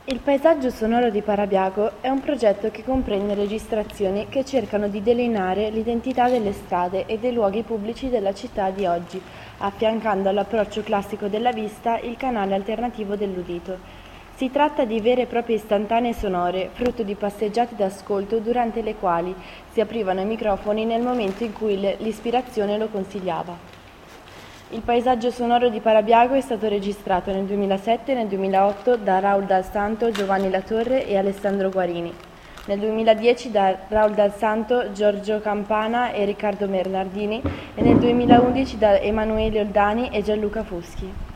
Il paesaggio sonoro di Parabiago è un progetto che comprende registrazioni che cercano di delineare l'identità delle strade e dei luoghi pubblici della città di oggi, affiancando all'approccio classico della vista il canale alternativo dell'udito. Si tratta di vere e proprie istantanee sonore, frutto di passeggiate d'ascolto durante le quali si aprivano i microfoni nel momento in cui l'ispirazione lo consigliava. Il paesaggio sonoro di Parabiago è stato registrato nel 2007 e nel 2008 da Raul Dal Santo, Giovanni Latorre e Alessandro Guarini, nel 2010 da Raul Dal Santo, Giorgio Campana e Riccardo Bernardini e nel 2011 da Emanuele Oldani e Gianluca Fuschi.